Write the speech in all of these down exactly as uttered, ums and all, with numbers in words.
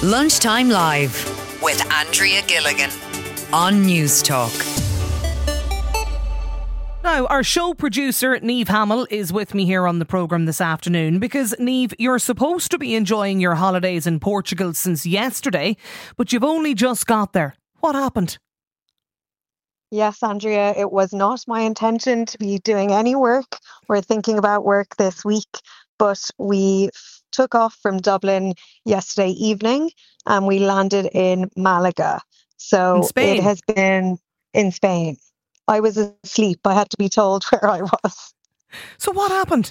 Lunchtime Live with Andrea Gilligan on News Talk. Now, our show producer, Niamh Hamill, is with me here on the programme this afternoon because, Niamh, you're supposed to be enjoying your holidays in Portugal since yesterday, but you've only just got there. What happened? Yes, Andrea, it was not my intention to be doing any work or thinking about work this week, but we f- took off from Dublin yesterday evening and we landed in Malaga. So In Spain? it has been in Spain. I was asleep. I had to be told where I was. So what happened?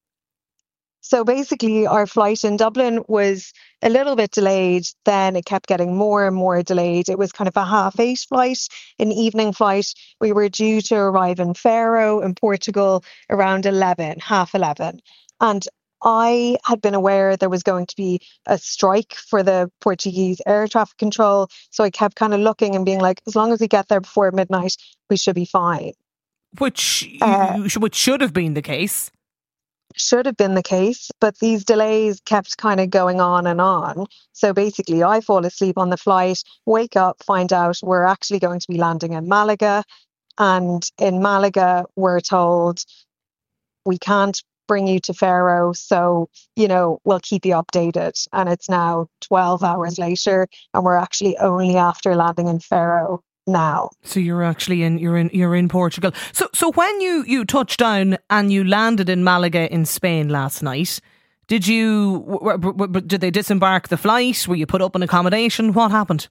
So basically, our flight in Dublin was a little bit delayed. Then it kept getting more and more delayed. It was kind of a half eight flight, an evening flight. We were due to arrive in Faro in Portugal around eleven, half eleven. And I had been aware there was going to be a strike for the Portuguese air traffic control. So I kept kind of looking and being like, as long as we get there before midnight, we should be fine. Which, you, Uh, which should have been the case. Should have been the case, but these delays kept kind of going on and on. So basically, I fall asleep on the flight, wake up, find out we're actually going to be landing in Malaga. And in Malaga, we're told we can't bring you to Faro. So, you know, we'll keep you updated. And it's now twelve hours later, and we're actually only after landing in Faro now. So you're actually in you're in you're in Portugal. So so when you, you touched down and you landed in Malaga in Spain last night, did you w- w- w- did they disembark the flight? Were you put up in accommodation? What happened?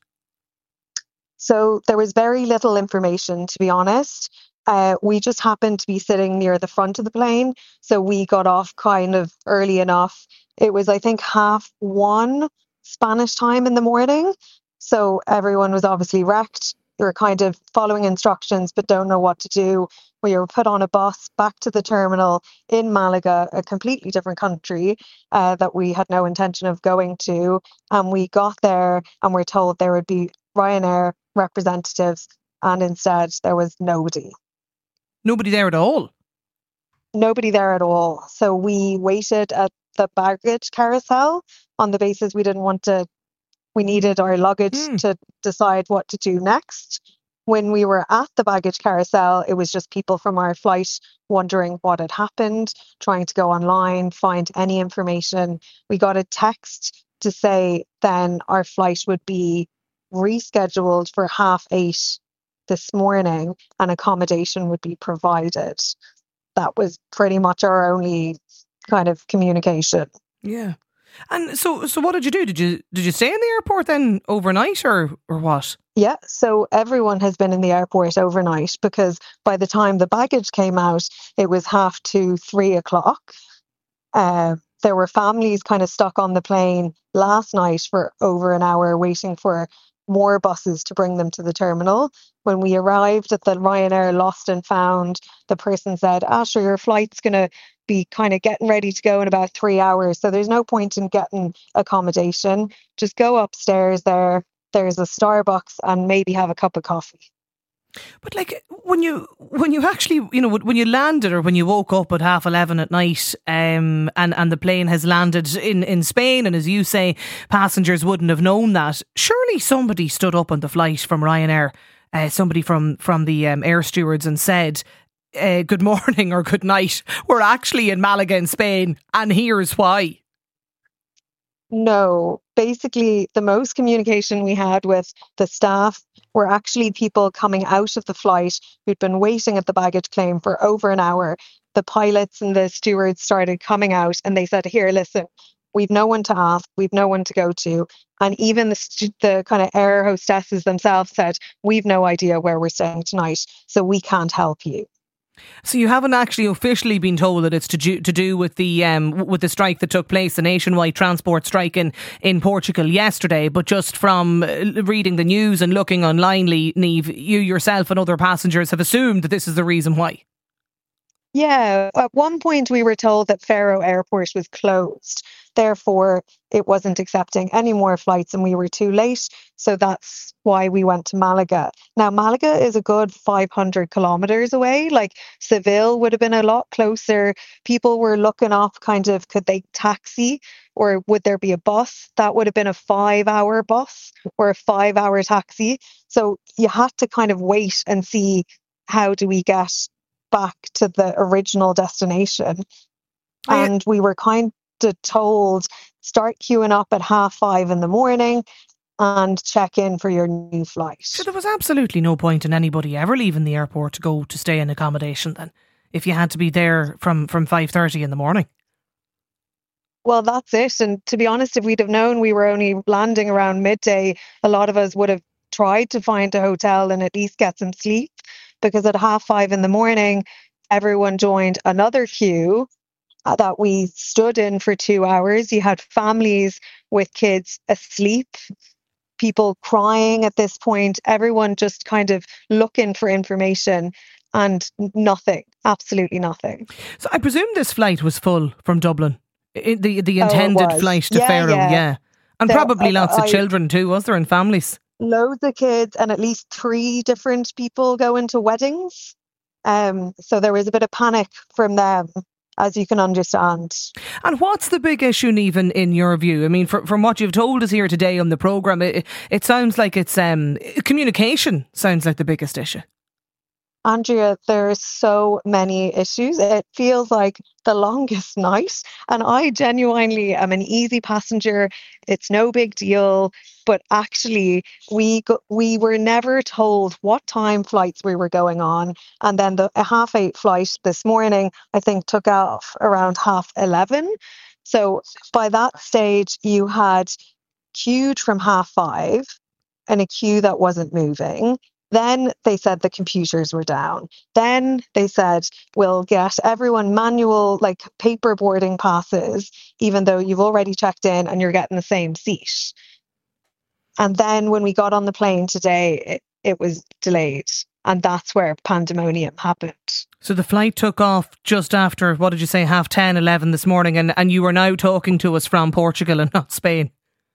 So there was very little information, to be honest. Uh, we just happened to be sitting near the front of the plane, so we got off kind of early enough. It was, I think, half one Spanish time in the morning. So everyone was obviously wrecked. They were kind of following instructions but don't know what to do. We were put on a bus back to the terminal in Malaga, a completely different country uh, that we had no intention of going to. And we got there and we're told there would be Ryanair representatives, and instead there was nobody. Nobody there at all. Nobody there at all. So we waited at the baggage carousel on the basis we didn't want to, we needed our luggage Hmm. to decide what to do next. When we were at the baggage carousel, it was just people from our flight wondering what had happened, trying to go online, find any information. We got a text to say then our flight would be rescheduled for half eight this morning and accommodation would be provided. That was pretty much our only kind of communication. Yeah. And so so what did you do? Did you did you stay in the airport then overnight or or what? Yeah, so everyone has been in the airport overnight because by the time the baggage came out, it was half to three o'clock. Uh, there were families kind of stuck on the plane last night for over an hour waiting for more buses to bring them to the terminal. When we arrived at the Ryanair Lost and Found, the person said, ah, sure, your flight's going to be kind of getting ready to go in about three hours. So there's no point in getting accommodation. Just go upstairs there. There's a Starbucks and maybe have a cup of coffee. But like when you when you actually you know when you landed or when you woke up at half eleven at night, um, and and the plane has landed in, in Spain, and as you say, passengers wouldn't have known that. Surely somebody stood up on the flight from Ryanair, uh, somebody from from the um, air stewards, and said, uh, "Good morning" or "Good night. We're actually in Malaga in Spain, and here's why." No, basically the most communication we had with the staff were actually people coming out of the flight who'd been waiting at the baggage claim for over an hour. The pilots and the stewards started coming out and they said, here, listen, we've no one to ask, we've no one to go to. And even the, st- the kind of air hostesses themselves said, we've no idea where we're staying tonight, so we can't help you. So you haven't actually officially been told that it's to do, to do with the um, with the strike that took place, the nationwide transport strike in, in Portugal yesterday, but just from reading the news and looking online, Niamh, you yourself and other passengers have assumed that this is the reason why. Yeah, at one point we were told that Faro Airport was closed. Therefore, it wasn't accepting any more flights and we were too late. So that's why we went to Malaga. Now, Malaga is a good five hundred kilometers away. Like Seville would have been a lot closer. People were looking up kind of, could they taxi or would there be a bus? That would have been a five hour bus or a five hour taxi. So you had to kind of wait and see, how do we get back to the original destination? Oh, yeah. And we were kind of told, start queuing up at half five in the morning and check in for your new flight. So there was absolutely no point in anybody ever leaving the airport to go to stay in accommodation then, if you had to be there from, from five thirty in the morning. Well, that's it. And to be honest, if we'd have known we were only landing around midday, a lot of us would have tried to find a hotel and at least get some sleep, because at half five in the morning, everyone joined another queue that we stood in for two hours. You had families with kids asleep, people crying at this point, everyone just kind of looking for information, and nothing, absolutely nothing. So I presume this flight was full from Dublin, I- the the Oh, it intended was. flight to Yeah, Faro, yeah. yeah. And So, probably uh, lots of I- children too, was there, and families? Loads of kids and at least three different people going to weddings. Um, so there was a bit of panic from them, as you can understand. And what's the big issue, Niamh, in your view? I mean, from, from what you've told us here today on the programme, it, it sounds like it's um, communication sounds like the biggest issue. Andrea, there are so many issues. It feels like the longest night. And I genuinely am an easy passenger. It's no big deal. But actually, we go, we were never told what time flights we were going on. And then the a half eight flight this morning, I think, took off around half eleven. So by that stage, you had queued from half five and a queue that wasn't moving. Then they said the computers were down. Then they said, we'll get everyone manual, like paper boarding passes, even though you've already checked in and you're getting the same seat. And then when we got on the plane today, it, it was delayed. And that's where pandemonium happened. So the flight took off just after, what did you say, half ten, eleven this morning, and, and you were now talking to us from Portugal and not Spain.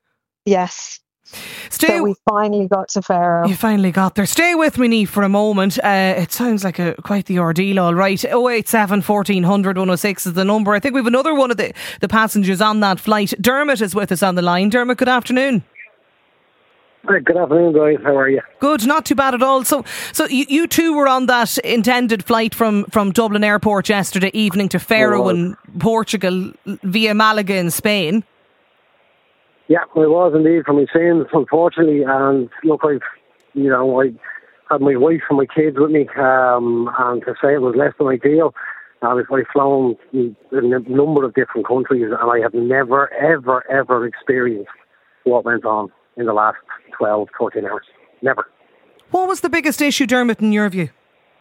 Yes. Stay, So we finally got to Faro. You finally got there. Stay with me, Niamh, for a moment. Uh, it sounds like a quite the ordeal, all right. oh eight seven, fourteen hundred, one oh six is the number. I think we have another one of the, the passengers on that flight. Dermot is with us on the line. Dermot, good afternoon. Hi, good afternoon, guys. How are you? Good, not too bad at all. So, so you, you two were on that intended flight from, from Dublin Airport yesterday evening to Faro in Portugal via Malaga in Spain. Yeah, I was indeed for my sins, unfortunately. And look, I've, you know, I had my wife and my kids with me, um, and to say it was less than ideal. I've, I've flown in a number of different countries, and I have never, ever, ever experienced what went on in the last twelve, fourteen hours. Never. What was the biggest issue, Dermot, in your view?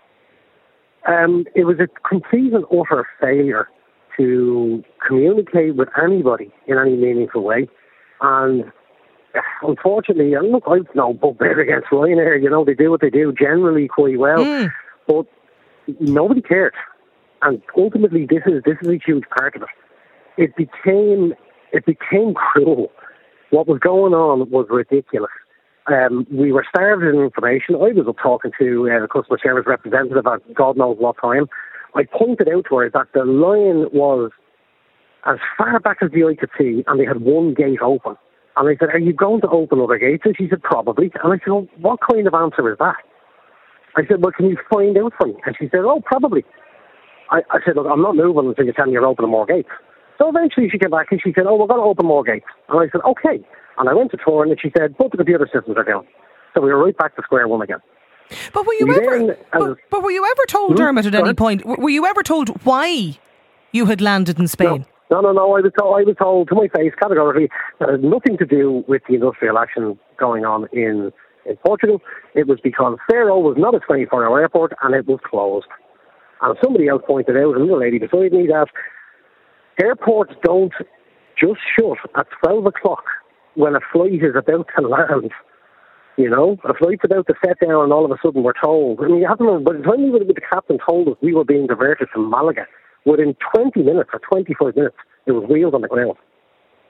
Um, it was a complete and utter failure to communicate with anybody in any meaningful way. And unfortunately, and look, I've no bugbear against Ryanair. You know, they do what they do generally quite well. Mm. But nobody cared. And ultimately, this is this is a huge part of it. It became it became cruel. What was going on was ridiculous. Um, we were starved in information. I was up talking to uh, the customer service representative at God knows what time. I pointed out to her that the line was as far back as the eye could see, and they had one gate open. And I said, are you going to open other gates? And she said, probably. And I said, well, what kind of answer is that? I said, well, can you find out for me? And she said, oh, probably. I, I said, look, I'm not moving until you tell me you're opening more gates. So eventually she came back and she said, oh, we're going to open more gates. And I said, okay. And I went to tour and she said, both the computer systems are down. So we were right back to square one again. But were you we ever then, but, but were you ever told, Dermot, at any point, were you ever told why you had landed in Spain? No, no, no. I was told, I was told to my face categorically that it had nothing to do with the industrial action going on in, in Portugal. It was because Faro was not a twenty-four hour airport and it was closed. And somebody else pointed out, another lady beside me, that airports don't just shut at twelve o'clock when a flight is about to land. You know, a flight's about to set down and all of a sudden we're told. I mean, you have to remember, by the time we would have been, the captain told us we were being diverted from Malaga, within twenty minutes or twenty-five minutes, it was wheels on the ground.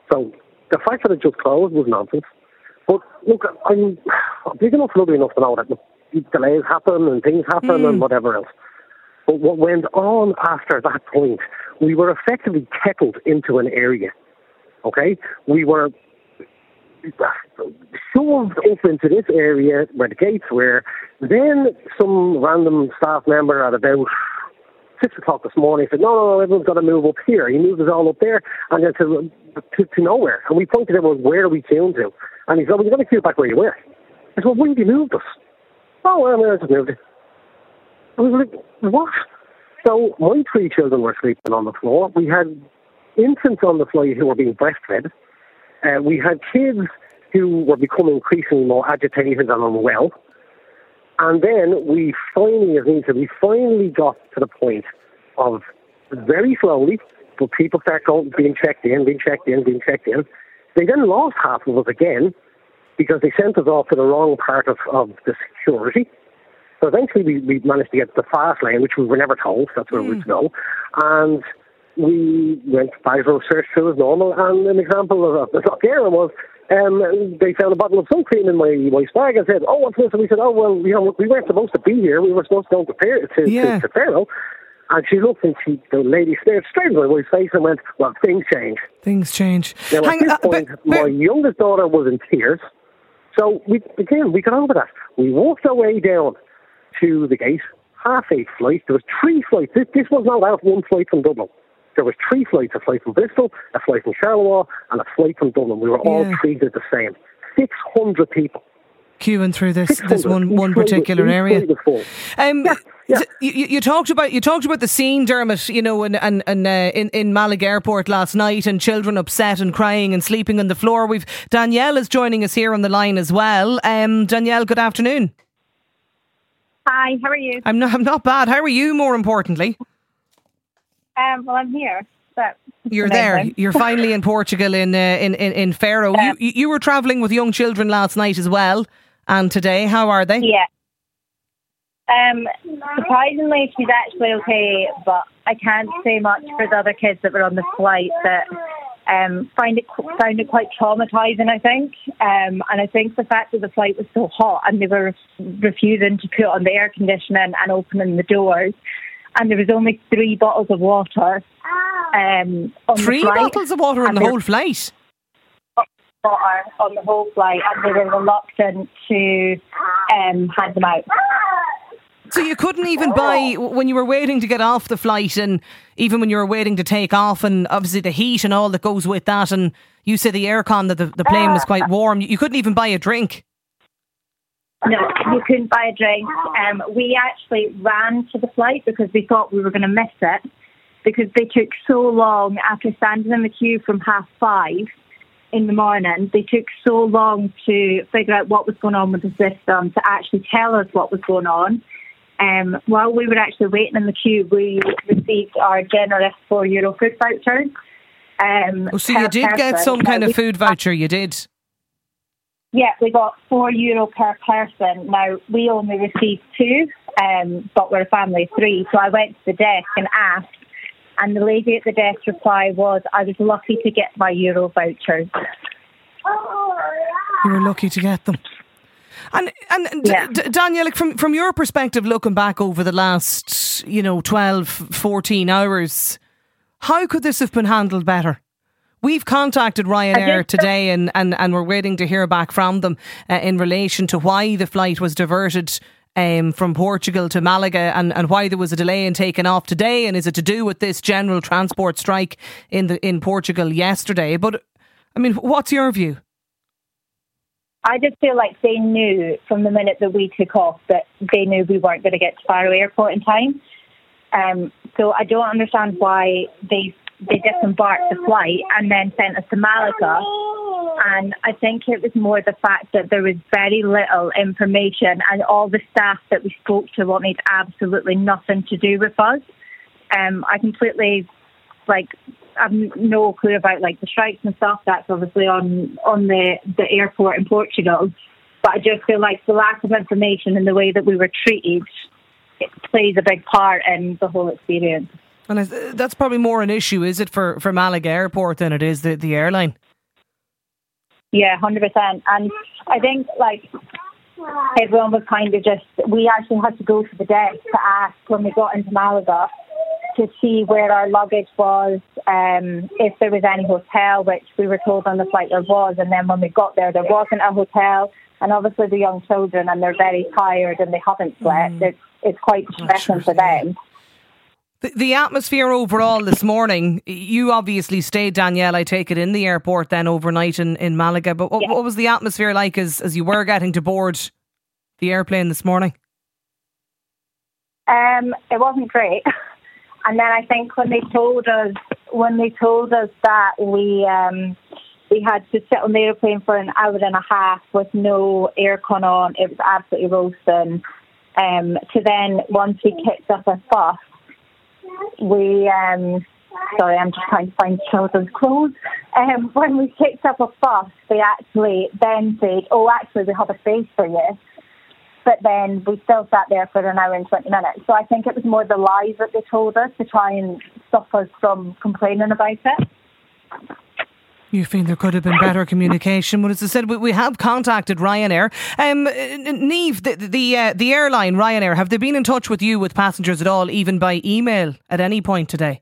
So the fact that it just closed was nonsense. But look, I'm big enough, lovely enough to know that delays happen and things happen mm. and whatever else. But what went on after that point, we were effectively kettled into an area. Okay? We were shoved up into this area where the gates were. Then some random staff member at about six o'clock this morning said, no, no, no, everyone's got to move up here. He moved us all up there and then to, to, to nowhere. And we pointed everyone, where are we queuing to? And he said, well, you've got to queue back where you were. I said, well, why have you moved us? Oh, well, I just moved it. I was like, what? So my three children were sleeping on the floor. We had infants on the flight who were being breastfed. Uh, we had kids who were becoming increasingly more agitated and unwell. And then we finally, as Nita, we finally got to the point of very slowly, but people start going, being checked in, being checked in, being checked in. They then lost half of us again because they sent us off to the wrong part of, of the security. So eventually we, we managed to get to the fast lane, which we were never told. That's where mm. we were to go. And we went by for a search through as normal. And an example of the Lockera was um, they found a bottle of sun cream in my wife's bag and said, oh, what's this? And we said, oh, well, you know, we weren't supposed to be here. We were supposed to go to, Fair, to, yeah. to, to Faro. And she looked and she, the lady stared straight into my wife's face and went, well, things change. Things change. Now, Hang, at this uh, point, but, but, my youngest daughter was in tears. So, we again, we got over that. We walked our way down to the gate, half eight flight. There was three flights. This, this was not out one flight from Dublin. There was three flights, a flight from Bristol, a flight from Charleroi, and a flight from Dublin. We were all yeah. treated the same. six hundred people. Queuing through this this one one particular area. Um, yeah, yeah. You, you talked about you talked about the scene, Dermot. You know, and and, and uh, in in Malaga Airport last night, and children upset and crying and sleeping on the floor. We've Danielle is joining us here on the line as well. Um, Danielle, good afternoon. Hi, how are you? I'm not I'm not bad. How are you? More importantly, um, well, I'm here. But You're there. You're finally in Portugal in uh, in, in in Faro. Um, you you were travelling with young children last night as well, and today. How are they? Yeah. Um, surprisingly, she's actually okay, but I can't say much for the other kids that were on the flight that um, find it found it quite traumatising, I think. Um, and I think the fact that the flight was so hot and they were refusing to put on the air conditioning and opening the doors, and there was only three bottles of water. Um, on three the flight, bottles of water on the whole flight? Water on the whole flight, and they were reluctant to um, hand them out. So you couldn't even buy, when you were waiting to get off the flight, and even when you were waiting to take off, and obviously the heat and all that goes with that, and you said the aircon, that the, the plane was quite warm, you couldn't even buy a drink? No, you couldn't buy a drink. Um, we actually ran to the flight because we thought we were going to miss it, because they took so long after standing in the queue from half five in the morning. They took so long to figure out what was going on with the system, to actually tell us what was going on. Um, while we were actually waiting in the queue, we received our generous four euro food voucher. Um, oh, so you did person. get some kind of food voucher, you did? Yeah, we got four euro per person. Now, we only received two, um, but we're a family of three. So I went to the desk and asked, and the lady at the desk reply was, I was lucky to get my euro vouchers. You were lucky to get them. And and yeah. D- D- Danielle, like from, from your perspective, looking back over the last, you know, twelve, fourteen hours, how could this have been handled better? We've contacted Ryanair today and, and, and we're waiting to hear back from them uh, in relation to why the flight was diverted um, from Portugal to Malaga, and, and why there was a delay in taking off today, and is it to do with this general transport strike in the in Portugal yesterday? But, I mean, what's your view? I just feel like they knew from the minute that we took off that they knew we weren't going to get to Faro Airport in time. Um, so I don't understand why they they disembarked the flight and then sent us to Malaga. And I think it was more the fact that there was very little information, and all the staff that we spoke to wanted absolutely nothing to do with us. Um, I completely, like, I've no clue about like the strikes and stuff. That's obviously on on the, the airport in Portugal. But I just feel like the lack of information and the way that we were treated, it plays a big part in the whole experience. And that's probably more an issue, is it, for, for Malaga Airport than it is the, the airline? Yeah, one hundred percent. And I think, like, everyone was kind of just, we actually had to go to the desk to ask when we got into Malaga to see where our luggage was, um, if there was any hotel, which we were told on the flight there was. And then when we got there, there wasn't a hotel. And obviously the young children, and they're very tired and they haven't slept. Mm. It's, it's quite stressing for them. The, the atmosphere overall this morning, you obviously stayed, Danielle, I take it, in the airport then overnight in, in Malaga. But what, yeah. what was the atmosphere like as, as you were getting to board the airplane this morning? Um, it wasn't great. And then I think when they told us, when they told us that we um, we had to sit on the airplane for an hour and a half with no aircon on, it was absolutely roasting. Um, to then, once we kicked up a fuss, we, um, sorry, I'm just trying to find children's clothes. Um, when we kicked up a fuss, they actually then said, oh, actually, we have a space for you. But then we still sat there for an hour and twenty minutes. So I think it was more the lies that they told us to try and stop us from complaining about it. You feel there could have been better communication, but as I said, we, we have contacted Ryanair. Um, Niamh, the the, uh, the airline Ryanair, have they been in touch with you, with passengers at all, even by email at any point today?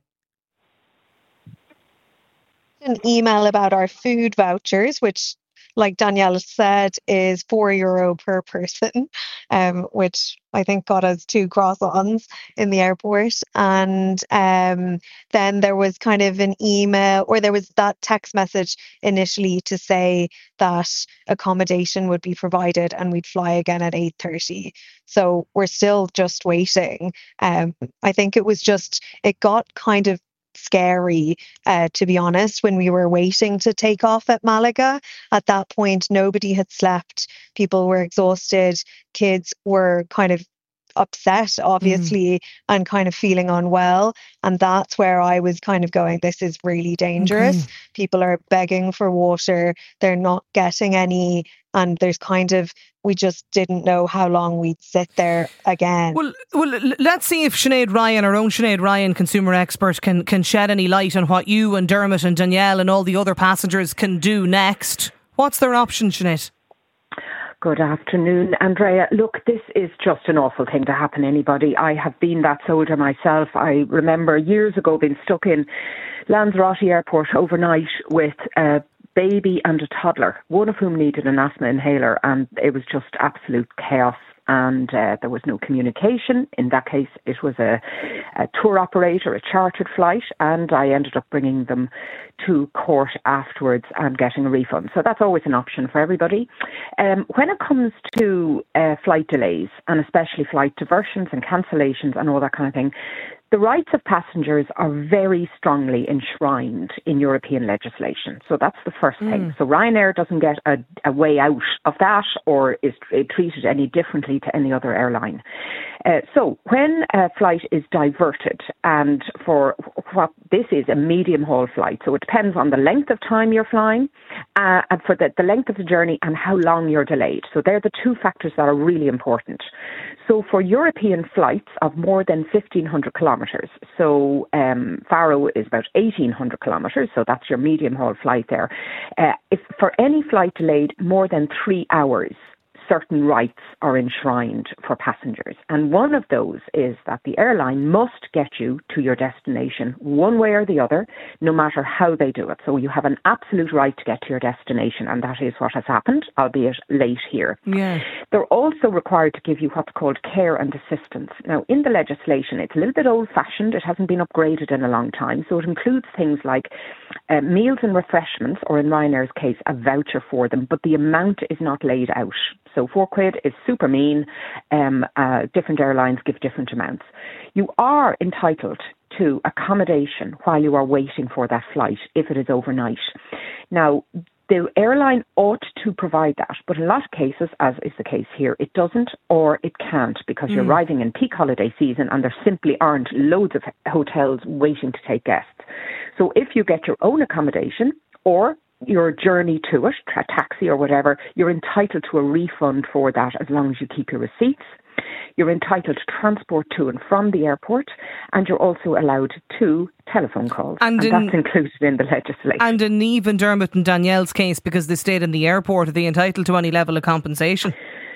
An email about our food vouchers, which, like Danielle said, is four euro per person, um, which I think got us two croissants in the airport. And um, then there was kind of an email, or there was that text message initially to say that accommodation would be provided and we'd fly again at eight thirty. So we're still just waiting. Um, I think it was just, it got kind of scary, uh, to be honest, when we were waiting to take off at Malaga. At that point, nobody had slept. People were exhausted. Kids were kind of upset, obviously, mm. and kind of feeling unwell. And that's where I was kind of going, this is really dangerous. Okay. People are begging for water. They're not getting any. And there's kind of, we just didn't know how long we'd sit there again. Well, well, let's see if Sinead Ryan, our own Sinead Ryan, consumer expert, can, can shed any light on what you and Dermot and Danielle and all the other passengers can do next. What's their option, Sinead? Good afternoon, Andrea. Look, this is just an awful thing to happen to anybody. I have been that soldier myself. I remember years ago being stuck in Lanzarote Airport overnight with a baby and a toddler, one of whom needed an asthma inhaler, and it was just absolute chaos. And uh, there was no communication. In that case, it was a, a tour operator, a chartered flight, and I ended up bringing them to court afterwards and getting a refund. So that's always an option for everybody. Um, when it comes to uh, flight delays, and especially flight diversions and cancellations and all that kind of thing, the rights of passengers are very strongly enshrined in European legislation. So that's the first mm. thing. So Ryanair doesn't get a, a way out of that or is treated any differently to any other airline. Uh, so when a flight is diverted, and for what this is a medium haul flight, so it depends on the length of time you're flying uh, and for the, the length of the journey and how long you're delayed. So they're the two factors that are really important. So for European flights of more than fifteen hundred kilometres, so um, Faro is about eighteen hundred kilometres, so that's your medium haul flight there. Uh, if for any flight delayed more than three hours, certain rights are enshrined for passengers. And one of those is that the airline must get you to your destination one way or the other, no matter how they do it. So you have an absolute right to get to your destination, and that is what has happened, albeit late here. Yeah. They're also required to give you what's called care and assistance. Now, in the legislation, it's a little bit old-fashioned. It hasn't been upgraded in a long time. So it includes things like uh, meals and refreshments, or in Ryanair's case, a voucher for them, but the amount is not laid out. So four quid is super mean. Um, uh, different airlines give different amounts. You are entitled to accommodation while you are waiting for that flight if it is overnight. Now, the airline ought to provide that, but in a lot of cases, as is the case here, it doesn't or it can't because mm. you're arriving in peak holiday season and there simply aren't loads of hotels waiting to take guests. So if you get your own accommodation or your journey to it, a taxi or whatever, you're entitled to a refund for that as long as you keep your receipts. You're entitled to transport to and from the airport, and you're also allowed two telephone calls. And, and in, that's included in the legislation. And in Niamh and Dermot and Danielle's case, because they stayed in the airport, are they entitled to any level of compensation?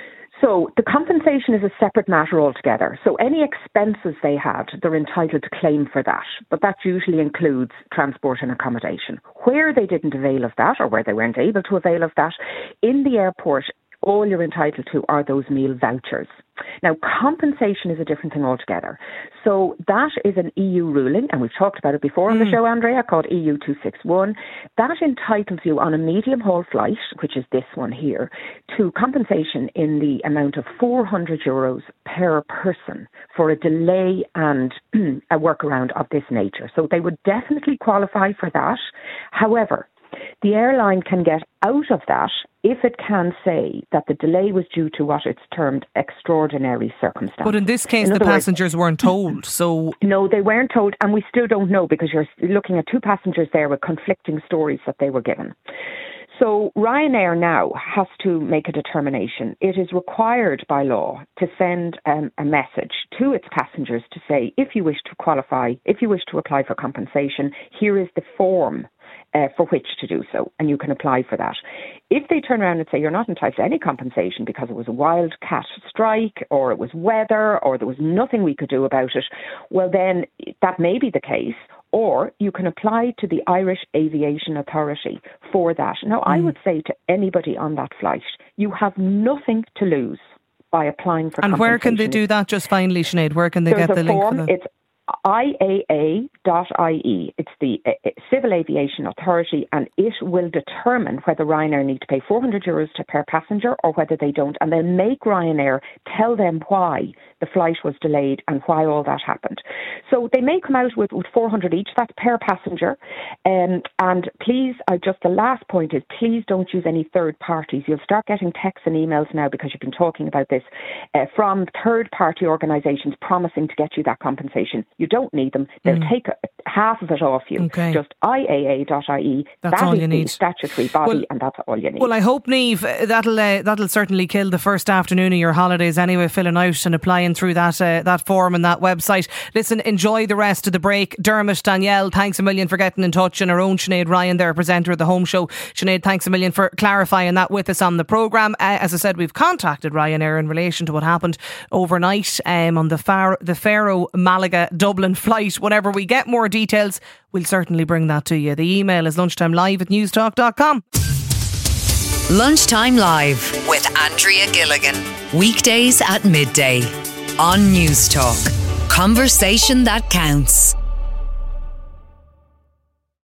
So the compensation is a separate matter altogether. So any expenses they had, they're entitled to claim for that. But that usually includes transport and accommodation. Where they didn't avail of that, or where they weren't able to avail of that, in the airport, all you're entitled to are those meal vouchers. Now, compensation is a different thing altogether. So that is an E U ruling, and we've talked about it before on mm. the show, Andrea, called E U two sixty-one. That entitles you on a medium-haul flight, which is this one here, to compensation in the amount of four hundred euros per person for a delay and a workaround of this nature. So they would definitely qualify for that. However, the airline can get out of that if it can say that the delay was due to what it's termed extraordinary circumstances. But in this case, in the passengers words, weren't told, so... No, they weren't told, and we still don't know, because you're looking at two passengers there with conflicting stories that they were given. So Ryanair now has to make a determination. It is required by law to send um, a message to its passengers to say, if you wish to qualify, if you wish to apply for compensation, here is the form Uh, for which to do so, and you can apply for that. If they turn around and say you're not entitled to any compensation because it was a wildcat strike, or it was weather, or there was nothing we could do about it, well then that may be the case, or you can apply to the Irish Aviation Authority for that. Now, mm. I would say to anybody on that flight, you have nothing to lose by applying for and compensation. And where can they do that, just finally, Sinead? Where can they There's get the link form. for that? It's I A A dot I E. It's the uh, Civil Aviation Authority, and it will determine whether Ryanair need to pay four hundred euros to per passenger or whether they don't. And they'll make Ryanair tell them why the flight was delayed and why all that happened. So they may come out with, with four hundred each, that's per passenger. Um, and please, uh, just the last point is, please don't use any third parties. You'll start getting texts and emails now, because you've been talking about this, uh, from third party organisations promising to get you that compensation. You don't need them. They'll mm. take half of it off you. Okay. Just I A A dot I E. That's that all is you need. The statutory body, well, and that's all you need. Well, I hope, Niamh, that'll uh, that'll certainly kill the first afternoon of your holidays anyway, filling out and applying through that uh, that form and that website. Listen, enjoy the rest of the break. Dermot, Danielle, thanks a million for getting in touch, and our own Sinead Ryan, their presenter of the Home Show. Sinead, thanks a million for clarifying that with us on the programme. Uh, as I said, we've contacted Ryanair in relation to what happened overnight um, on the Far- the Faro Malaga Dublin flight. Whenever we get more details, we'll certainly bring that to you. The email is lunchtimelive at newstalk dot com. Lunchtime Live with Andrea Gilligan. Weekdays at midday on Newstalk. Conversation that counts.